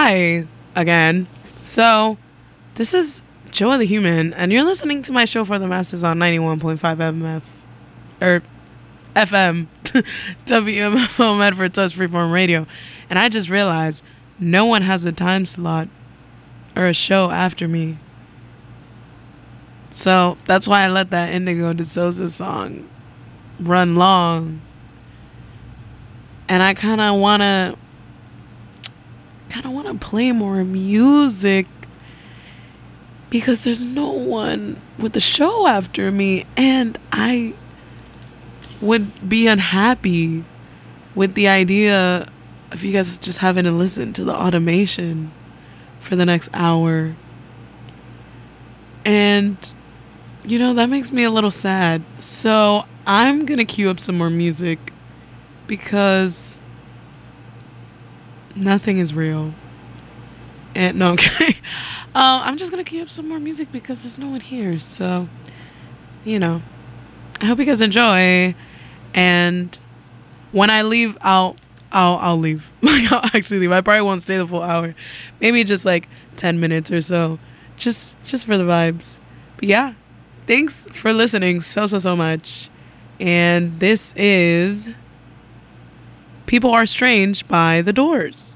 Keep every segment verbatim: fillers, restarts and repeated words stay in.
Hi again. So, this is Joa the Human, and you're listening to my show for the masses on ninety-one point five M F, or F M, W M F O Medford Touch Freeform Radio. And I just realized no one has a time slot or a show after me. So, that's why I let that Indigo de Souza song run long. And I kind of want to kind of want to play more music because there's no one with the show after me, and I would be unhappy with the idea of you guys just having to listen to the automation for the next hour. And you know, that makes me a little sad. So I'm gonna cue up some more music because nothing is real. And no, I'm kidding. Uh, I'm just gonna keep up some more music because there's no one here. So, you know, I hope you guys enjoy. And when I leave, I'll I'll I'll leave. Like I'll actually leave. I probably won't stay the full hour. Maybe just like ten minutes or so. Just just for the vibes. But yeah, thanks for listening so so so much. And this is People Are Strange by The Doors.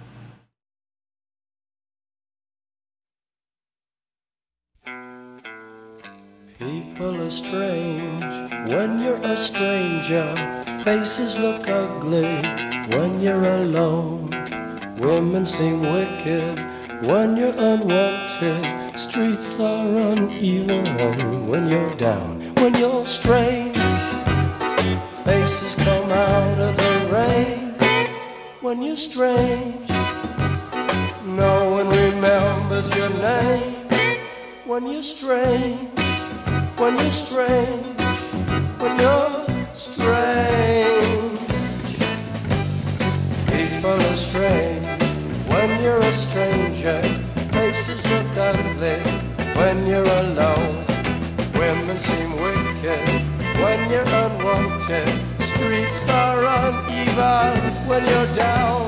People are strange when you're a stranger. Faces look ugly when you're alone. Women seem wicked when you're unwanted. Streets are uneven when you're down. When you're strange, faces come out of the rain. When you're strange, no one remembers your name. When you're strange, when you're strange, when you're strange. People are strange when you're a stranger. Faces look ugly when you're alone. Women seem wicked when you're unwanted. Streets are uneven when you're down.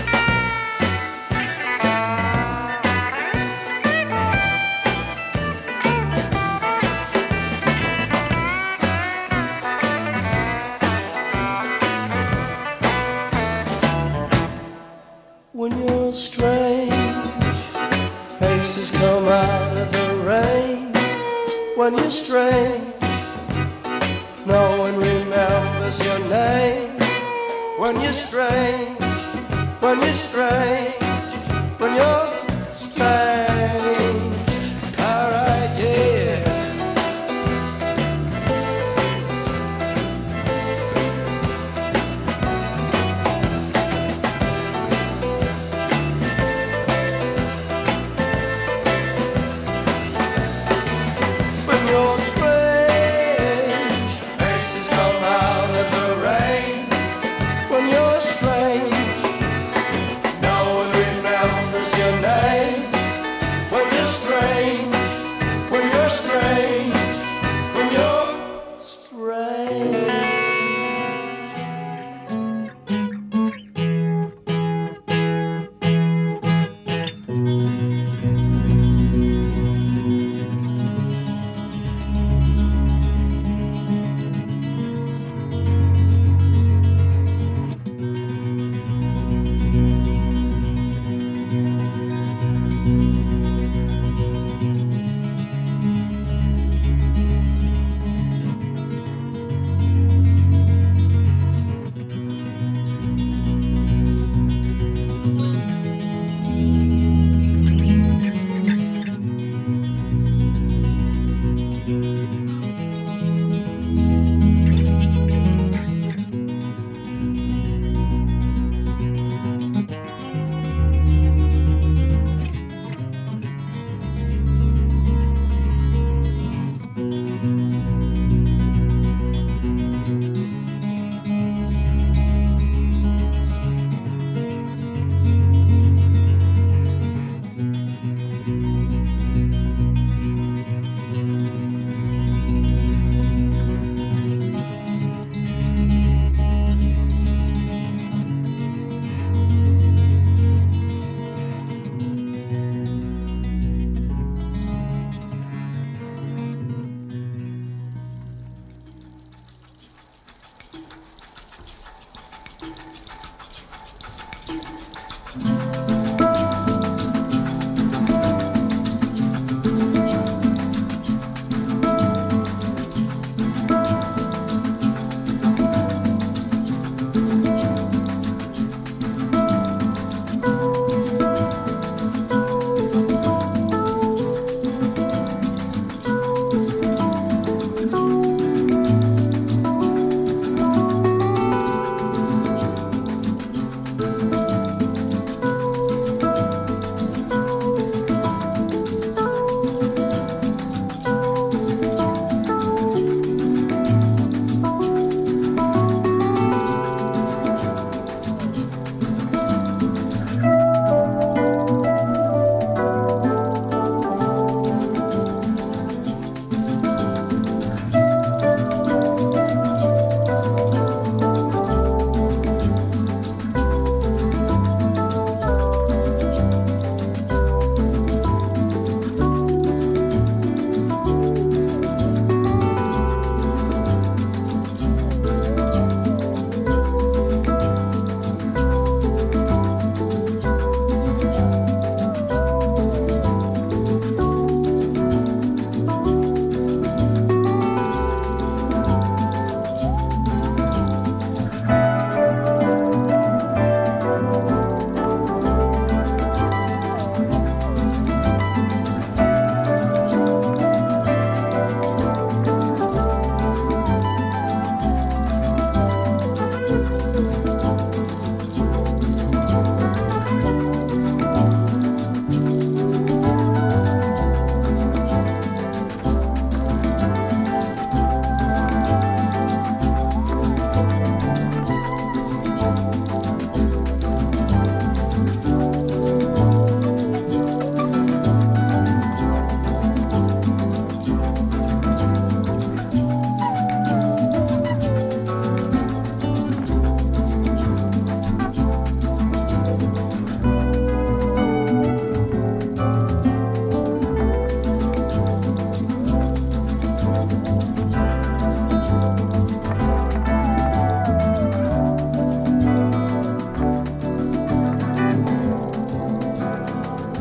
When you're strange, faces come out of the rain. When you're strange, no one remembers your name. When you're strange, when you're strange, when you're strange. Alright, yeah. When you're strange, faces come out of the rain. When you're strange, no one remembers your name.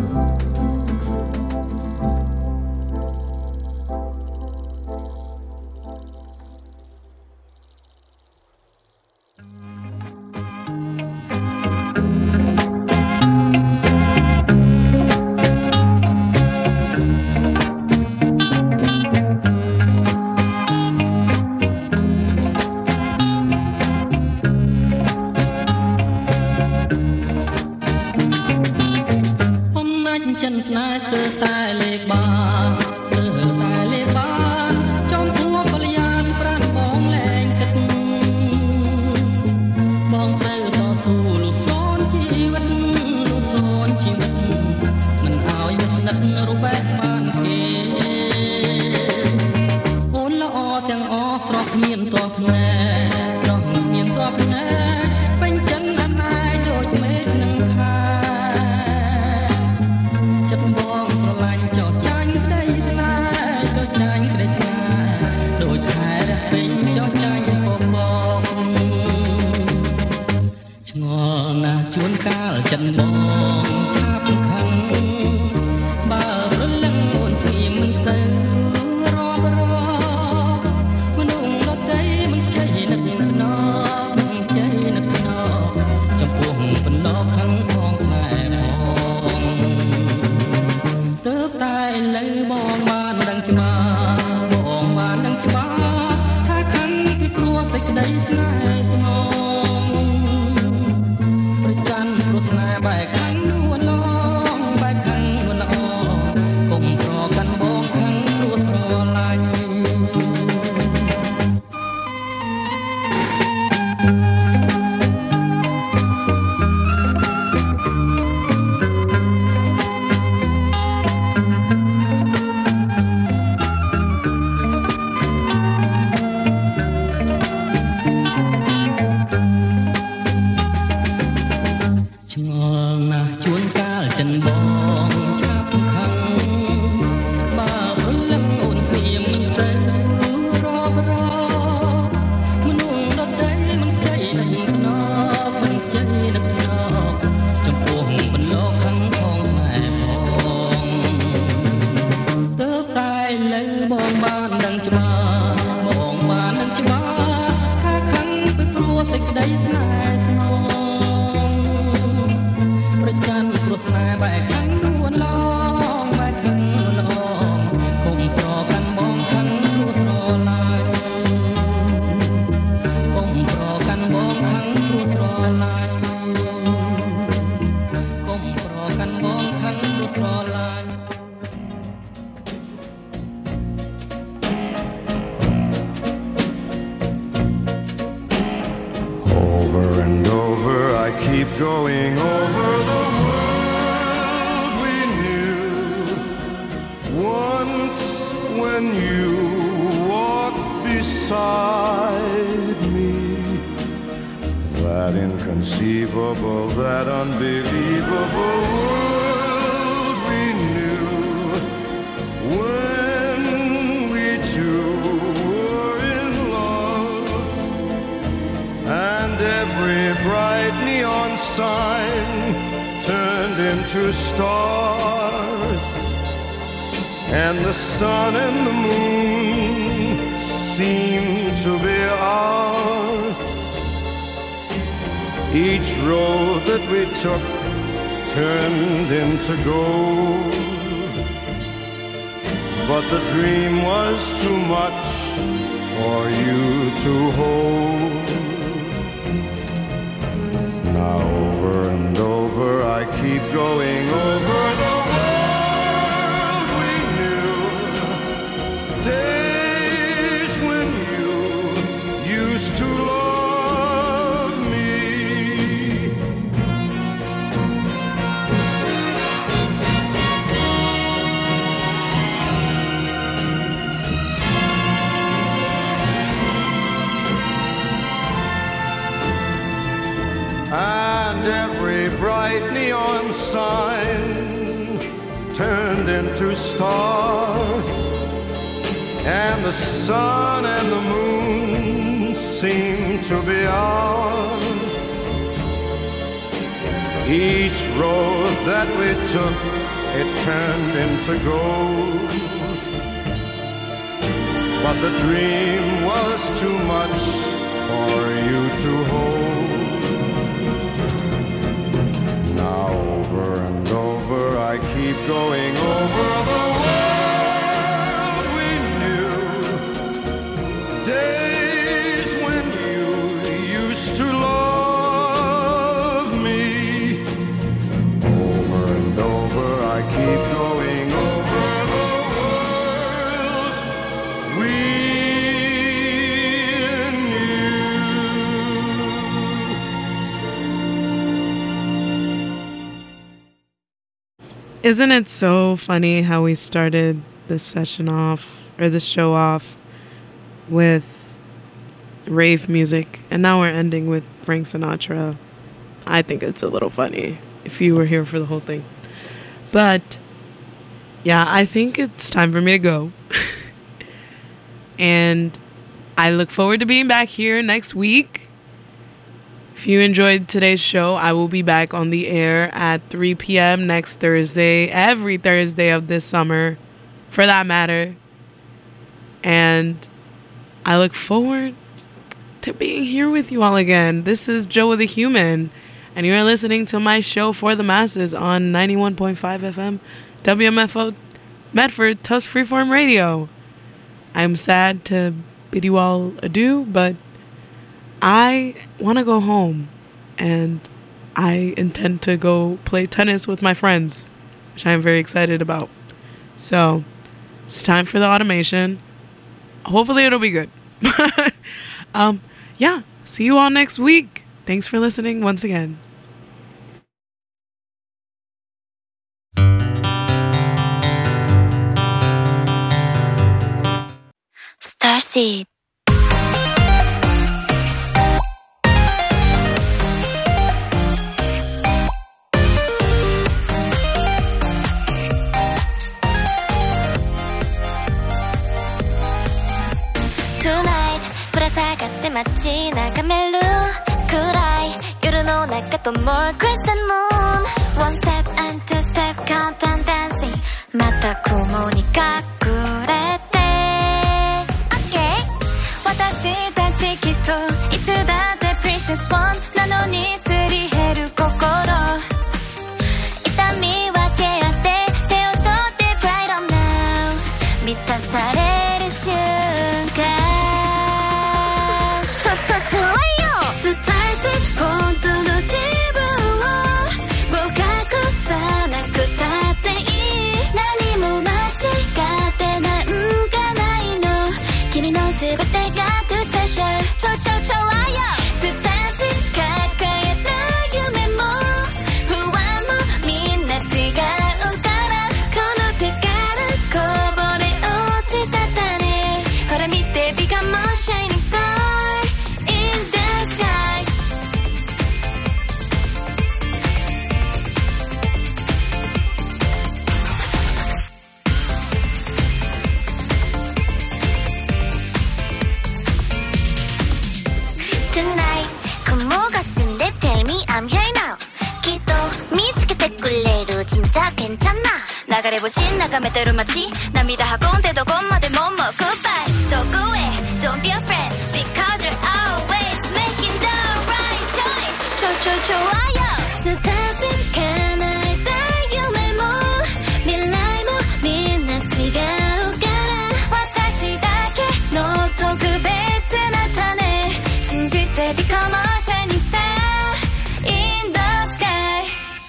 Each road that we took it turned into gold. But the dream was too much for you to hold. Now over and over I keep going over the world we knew. Days when you used to love me. Over and over I keep going over the world we Isn't it so funny how we started this session off, or this show off, with rave music, and now we're ending with Frank Sinatra? I think it's a little funny if you were here for the whole thing. But, yeah, I think it's time for me to go. And I look forward to being back here next week. If you enjoyed today's show, I will be back on the air at three p.m. next Thursday, every Thursday of this summer, for that matter. And I look forward to being here with you all again. This is Joe the Human, and you are listening to my show for the masses on ninety-one point five F M, W M F O, Medford, Tufts Freeform Radio. I'm sad to bid you all adieu, but I want to go home, and I intend to go play tennis with my friends, which I'm very excited about. So it's time for the automation. Hopefully it'll be good. um, yeah, see you all next week. Thanks for listening once again. Starseed. 街眺める暗い夜の中とも Crescent Moon One step and two step count and dancing また雲に隠れて OK 私たちきっといつだって Precious One なのにすり減る心痛み分け合って手を取って Pride on now 満たされる瞬間本当の自分をもう隠さなくたっていい何も間違ってなんかないの君の全てが too special 超超超愛よスタンス抱えた夢も不安もみんな違うからこの手からこぼれ落ちた種ほら見て Become a shining star in the sky Tonight 雲が澄んで Tell me I'm here now きっと見つけてくれる神社賢ちゃんな流れ星眺めてる街涙運んでどこまでももう Goodbye どこへ Don't be afraid Because you're always making the right choice 超超超愛よスターズ叶えた夢も未来もみんな違うから私だけの特別な種信じて Become a shining star in the sky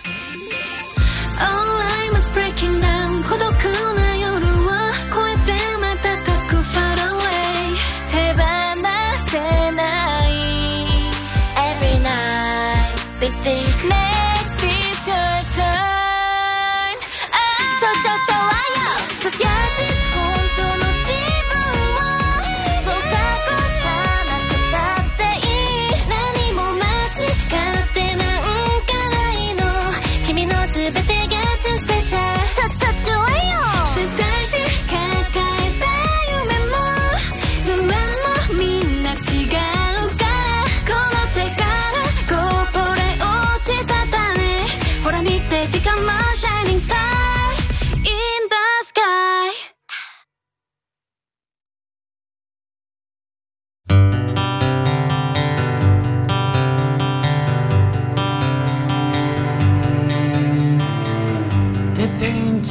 All I was breaking down 孤独な夜を越えて瞬く far away 手放せない Every night we think next is your turn 超超超愛よつぶやいて本当の自分をもう隠さなくたっていい何も間違ってなんかないの君の全てが too special ちょちょちょ愛よスタイル抱えた夢も不安もみんな違うからこの手からこぼれ落ちた種ほら見て Become a shining star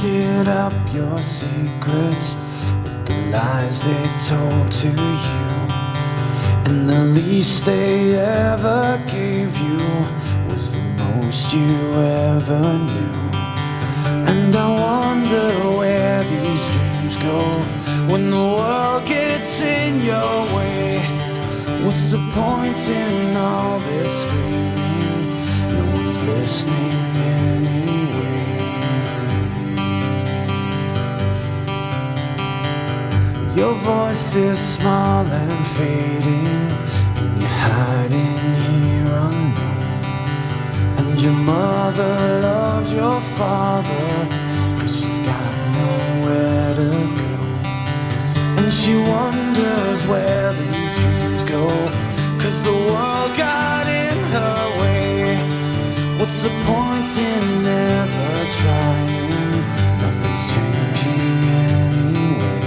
painted up your secrets with the lies they told to you, and the least they ever gave you was the most you ever knew. And I wonder where these dreams go when the world gets in your way. What's the point in all this screaming? No one's listening anyway. Your voice is small and fading, and you're hiding here unknown. And your mother loves your father, 'cause she's got nowhere to go. And she wonders where these dreams go, 'cause the world got in her way. What's the point in never trying? Nothing's changing anyway.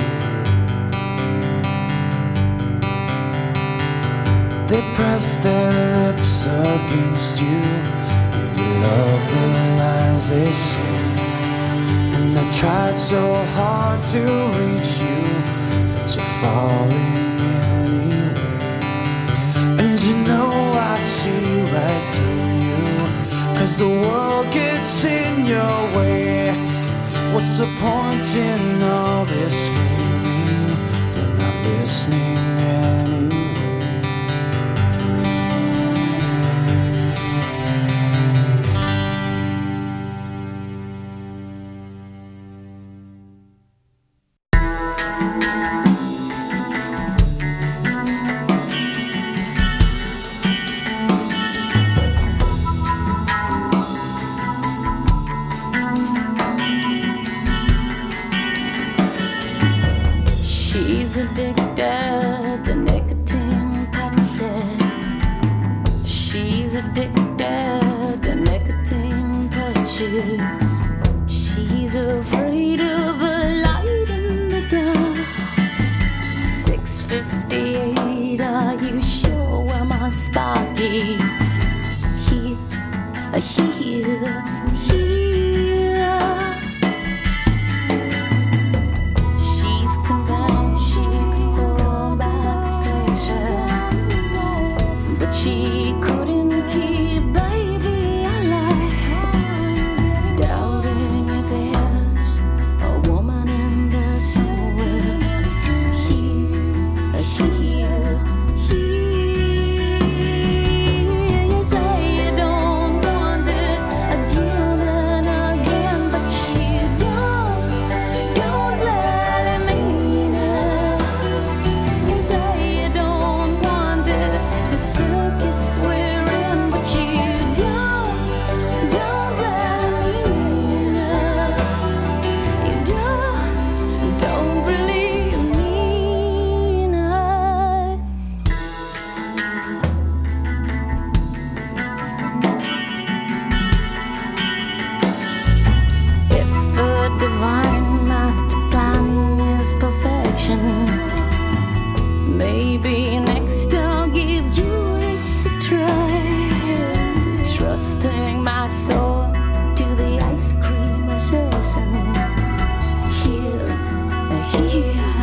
They press their lips against you, and you love the lies they say. And I tried so hard to reach you, but you're falling anyway. And you know I see right through you, 'cause the world gets in your way. What's the point in all this screaming? You're not listening anyway. She's addicted to nicotine patches. She's addicted to nicotine patches. She's afraid of a light in the dark. six fifty-eight, are you sure where my spark is? Here, here, here. She couldn't keep baby alive, doubting if there's a woman in there somewhere. Here, here, here. You say you don't want it again and again, but she don't, don't really mean it. You say you don't want it, the circus we're in, but you don't, don't really mean it. You don't, don't really mean it. If the divine master plan is perfection, maybe next I'll give Judas a try, trusting my soul to the ice cream assassin. Here, here,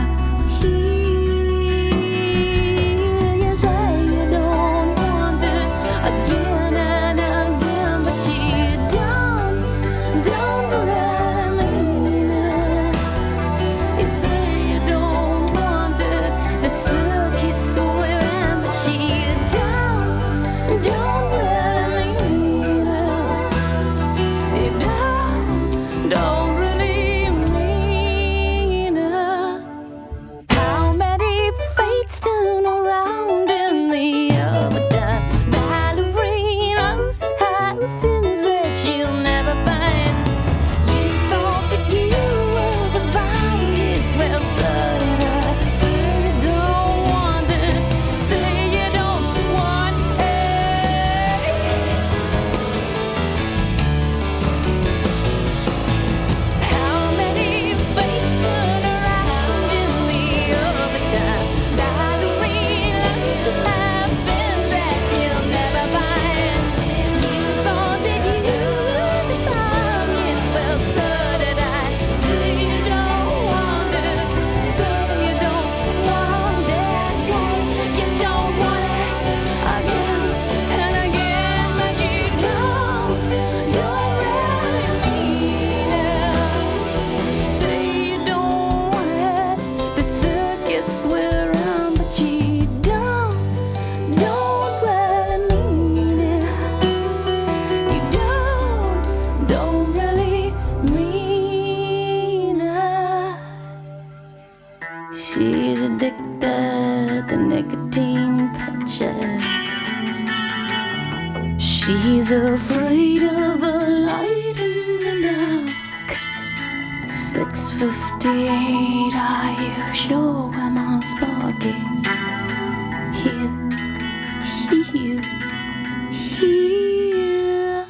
here. You say you don't want it again and again, but you don't, don't really mean it. You say you don't want it, the circus we're in, but you don't, don't really mean it. You don't, don't really He's afraid of the light in the dark. six fifty-eight, are you sure where my spark is? Here, here, here.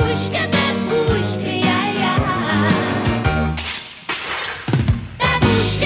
Babushka,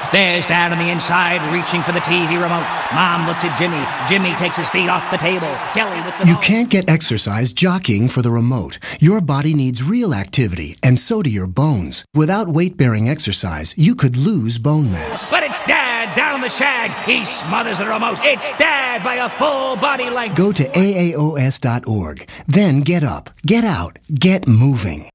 There's Dad on the inside, reaching for the T V remote. Mom looks at Jimmy. Jimmy takes his feet off the table. Kelly with the You ball. can't get exercise jockeying for the remote. Your body needs real activity, and so do your bones. Without weight-bearing exercise, you could lose bone mass. But it's Dad down on the shag. He smothers the remote. It's Dad by a full body length. Go to A A O S dot org. Then get up, get out, get moving.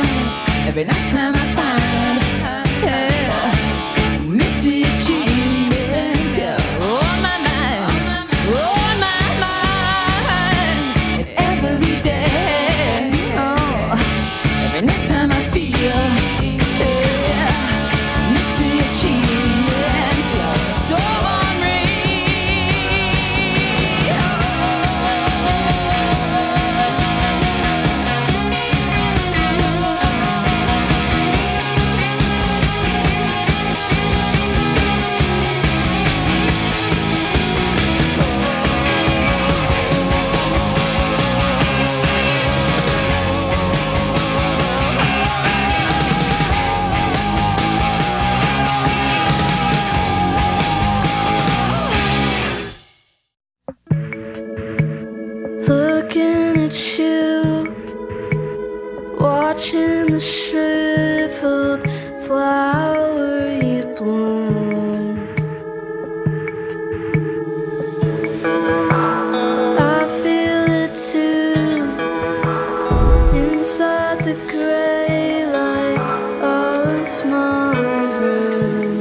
every night time I find, yeah, mystery achievement. the shriveled flower you bloomed. I feel it too, inside the gray light of my room.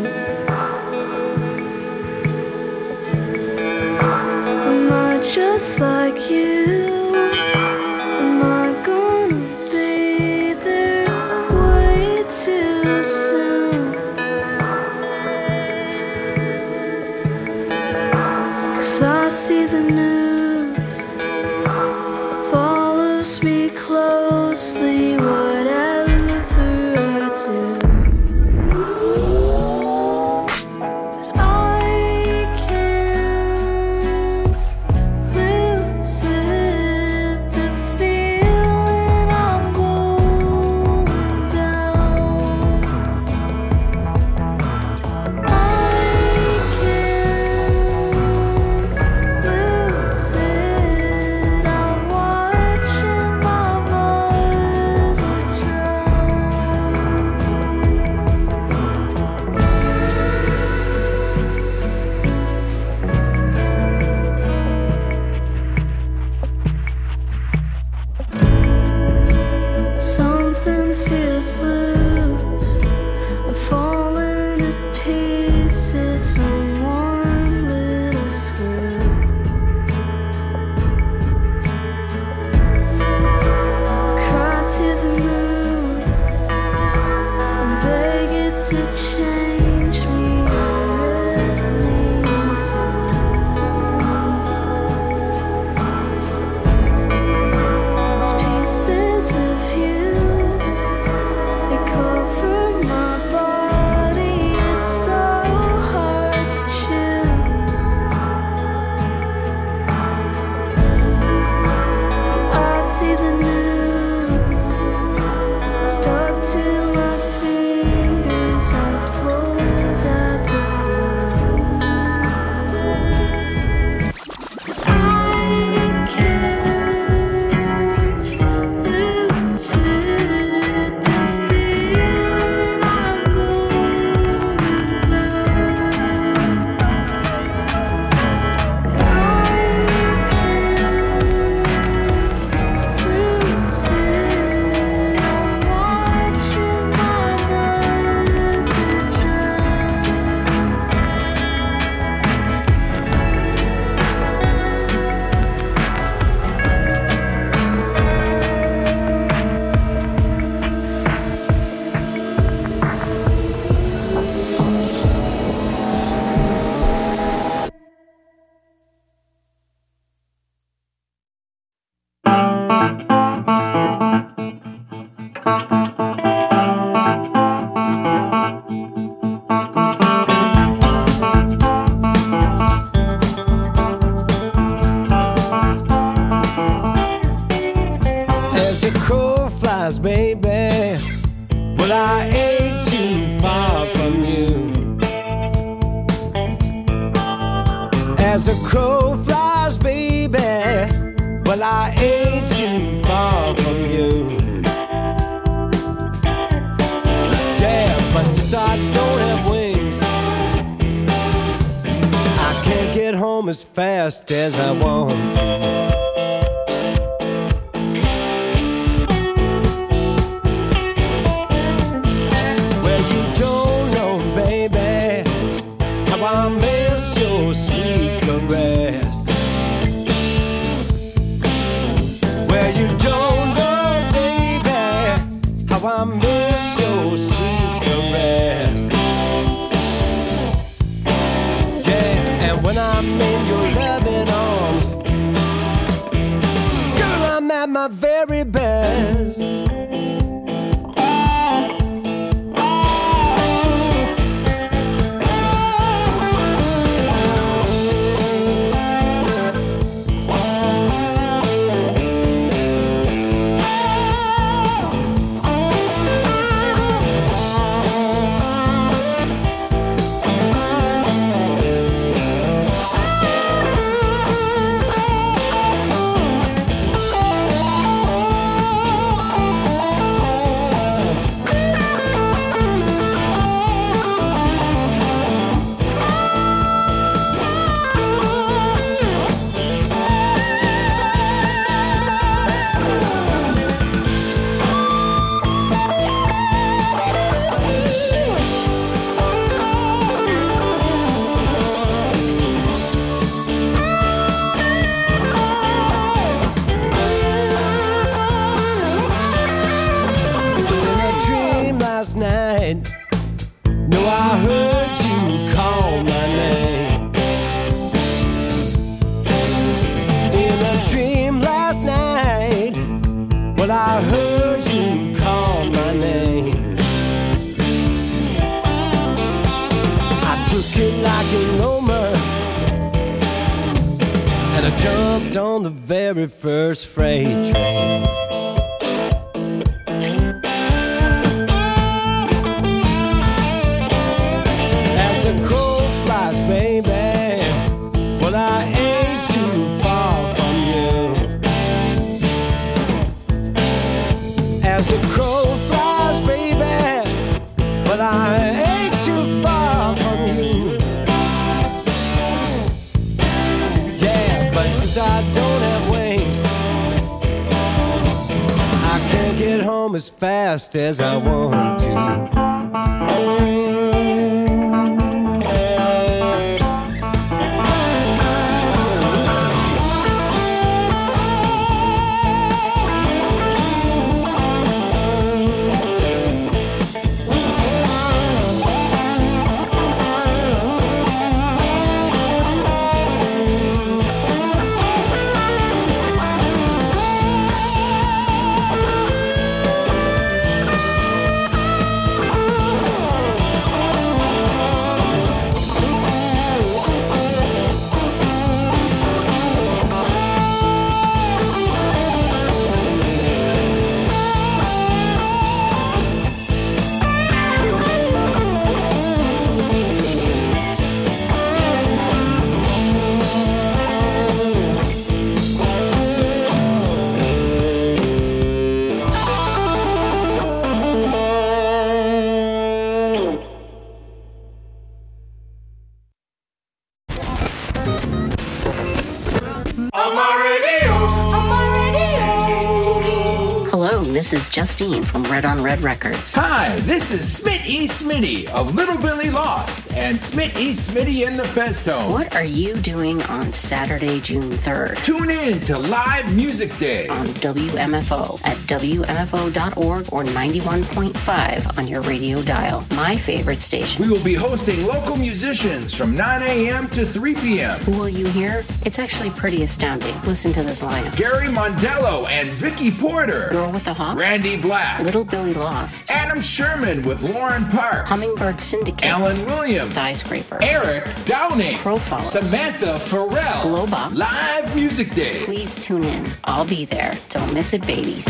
Am I just like you? Am I gonna be there way too soon? 'Cause I see the news follows me closely, whatever I do. But I can't lose it, the feeling I'm going down. I can't lose it, I'm watching my mother drown. Something feels loose, I'm falling to pieces from one little screw. I cry to the moon and beg it to change me or it means to. These pieces of you, they cover my body, it's so hard to chew. I see the news stuck to my fingers, I've pulled at the glue. I can't lose it, the feeling I'm going down. I can't lose it, I'm watching my mother drown. As the crow flies, baby, well, I ain't too far from you. As the crow flies, baby, well, I ain't too far from you. Yeah, but since I don't have wings, I can't get home as fast as I want to. Well, you don't know, baby, how I miss your sweet caress. Well, you don't know, baby, how I miss your sweet caress. Yeah, and when I'm in your loving arms, girl, I'm at my very best. night. No, I heard you call my name. In a dream last night, well, I heard you call my name. I took it like an omen, and I jumped on the very first freight train. As the crow flies, baby, well, I ain't too far from you. As the crow flies, baby, well, I ain't too far from you. Yeah, but since I don't have wings, I can't get home as fast as I want to. This is Justine from Red on Red Records. Hi, this is Smit E. Smitty of Little Billy Lost and Smit E. Smitty and the Festone. What are you doing on Saturday, June third? Tune in to Live Music Day on W M F O at W M F O dot org or ninety-one point five on your radio dial. My favorite station. We will be hosting local musicians from nine a.m. to three p.m. Who will you hear? It's actually pretty astounding. Listen to this lineup. Gary Mondello and Vicky Porter. Girl with a Hawk. Randy Black. Little Billy Lost. Adam Sherman with Lauren Parks. Hummingbird Syndicate. Alan Williams. Thigh Scrapers. Eric Downing. Profile. Samantha Farrell. Globox. Live Music Day. Please tune in. I'll be there. Don't miss it, babies.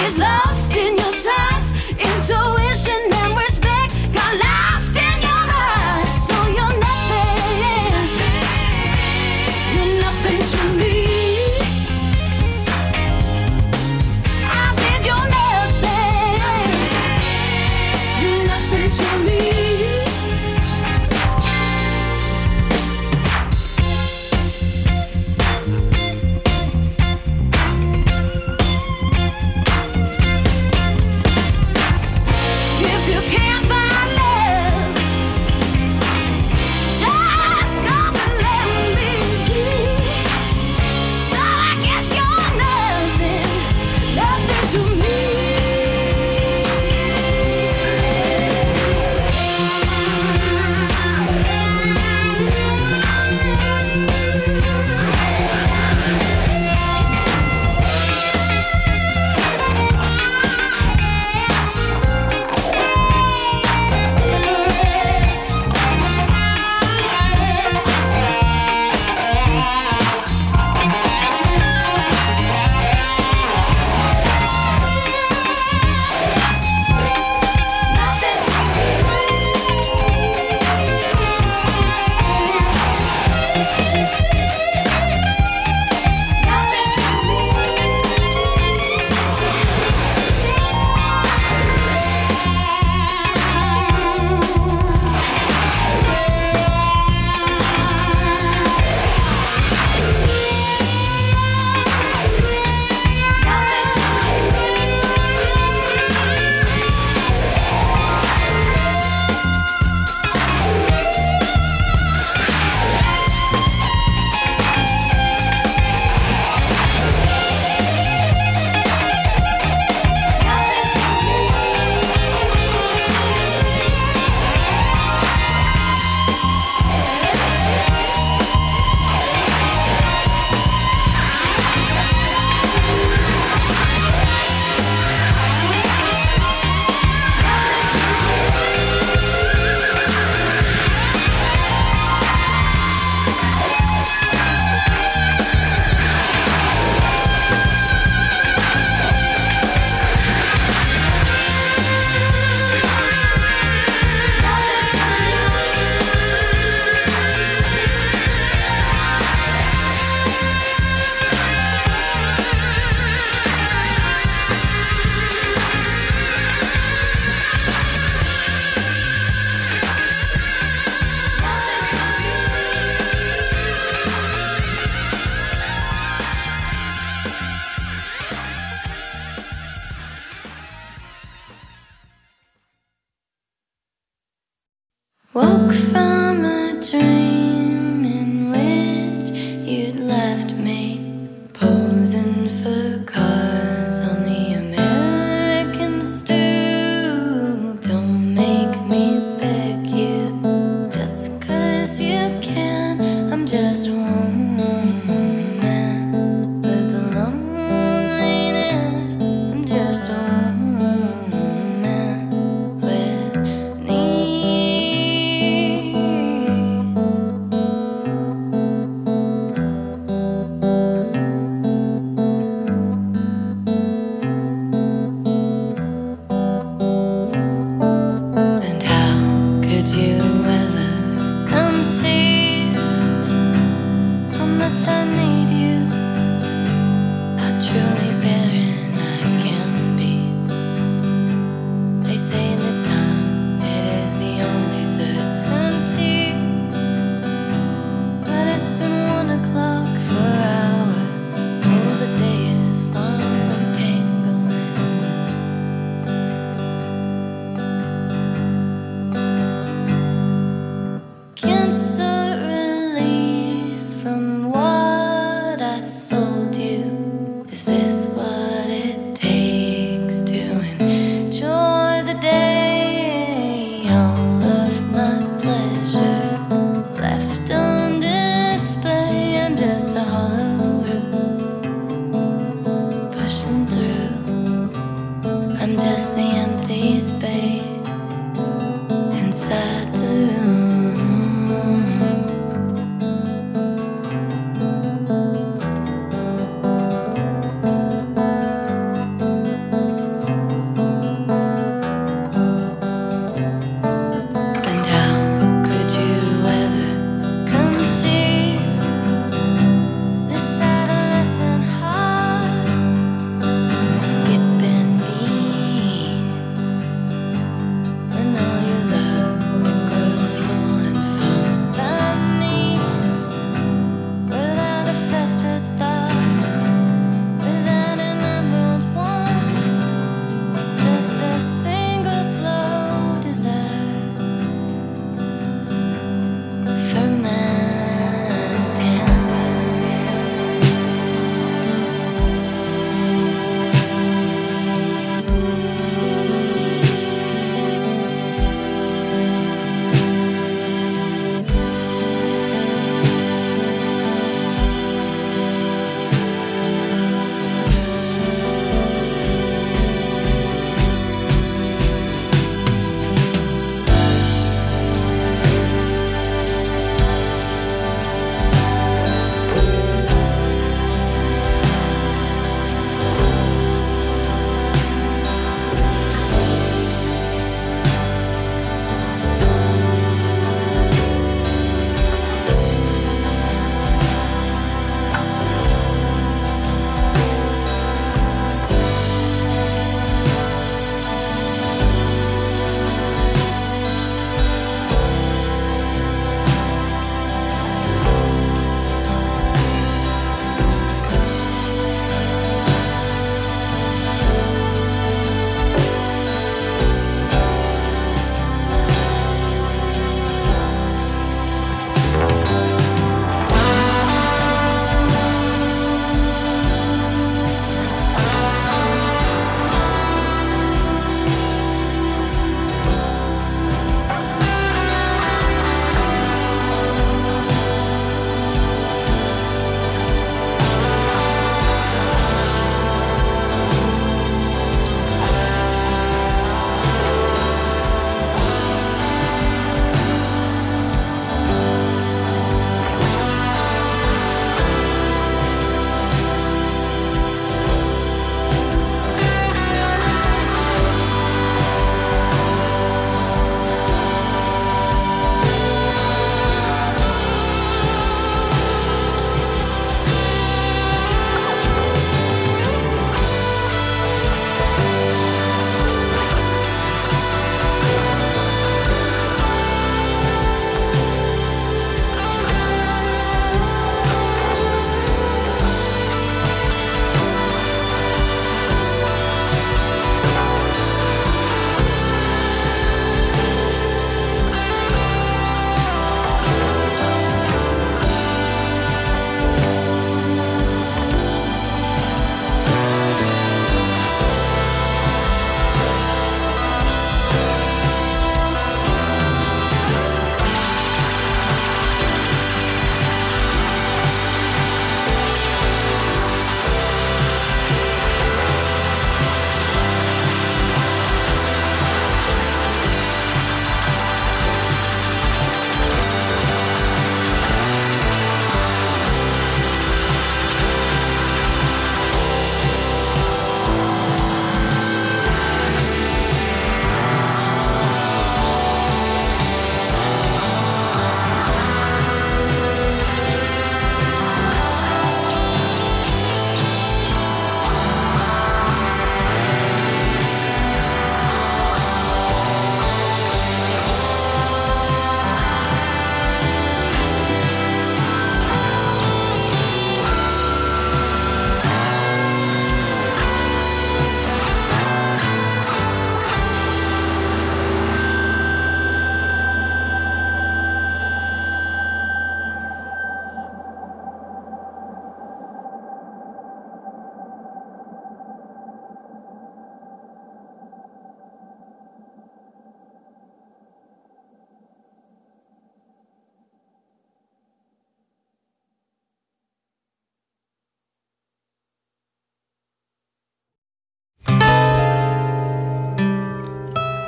is lost in your sights. Intuition and respect got lost in your eyes. So you're nothing, you're nothing to me. I said you're nothing, you're nothing to me. If you can't find love, just go and let me be. So I guess you're nothing, nothing to me. Woke from a dream in which you'd left me posing for cars on the American stoop. Don't make me beg you just 'cause you can. I'm just a woman with loneliness. I'm just a woman with needs.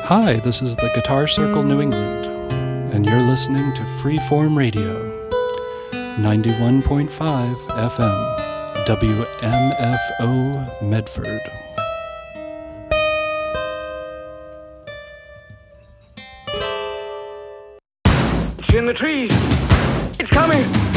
Hi, this is the Guitar Circle New England, and you're listening to Freeform Radio, ninety-one point five F M, W M F O Medford. It's in the trees. It's coming.